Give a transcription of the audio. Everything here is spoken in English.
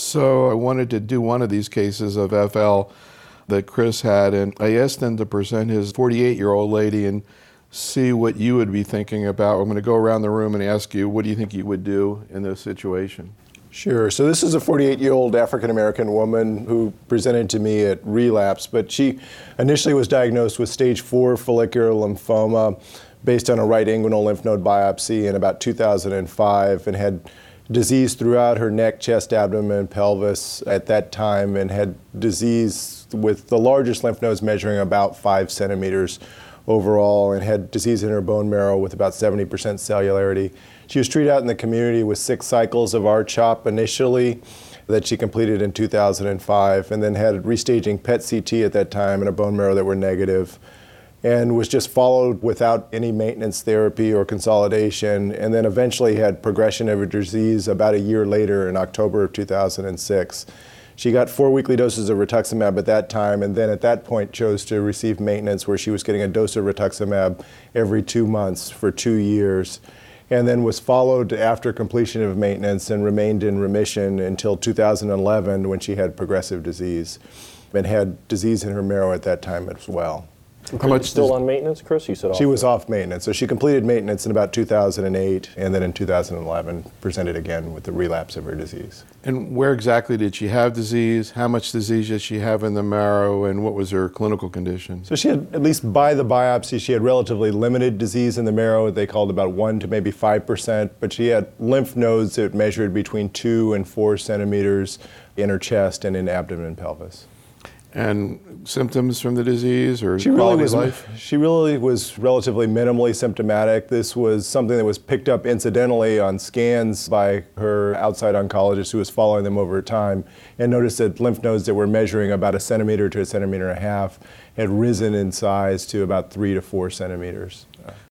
So I wanted to do one of these cases of FL that Chris had, and I asked him to present his 48-year-old lady and see what you would be thinking about. I'm going to go around the room and ask you, what do you think you would do in this situation? Sure. So this is a 48-year-old African-American woman who presented to me at relapse, but she initially was diagnosed with stage 4 follicular lymphoma based on a right inguinal lymph node biopsy in about 2005, and had disease throughout her neck, chest, abdomen, pelvis at that time, and had disease with the largest lymph nodes measuring about 5 centimeters overall, and had disease in her bone marrow with about 70% cellularity. She was treated out in the community with 6 cycles of R-CHOP initially that she completed in 2005, and then had restaging PET-CT at that time and a bone marrow that were negative, and was just followed without any maintenance therapy or consolidation, and then eventually had progression of her disease about a year later in October of 2006. She got 4 weekly doses of rituximab at that time, and then at that point chose to receive maintenance, where she was getting a dose of rituximab every 2 months for 2 years, and then was followed after completion of maintenance and remained in remission until 2011, when she had progressive disease and had disease in her marrow at that time as well. How much still on maintenance, Chris? You said she was off maintenance. So she completed maintenance in about 2008, and then in 2011 presented again with the relapse of her disease. And where exactly did she have disease? How much disease did she have in the marrow, and what was her clinical condition? So she had, at least by the biopsy, she had relatively limited disease in the marrow. They called about 1 to maybe 5%, but she had lymph nodes that measured between 2 and 4 centimeters in her chest and in abdomen and pelvis. And symptoms from the disease or She quality really of life? She really was relatively minimally symptomatic. This was something that was picked up incidentally on scans by her outside oncologist, who was following them over time, and noticed that lymph nodes that were measuring about 1 centimeter to 1.5 centimeters had risen in size to about 3 to 4 centimeters.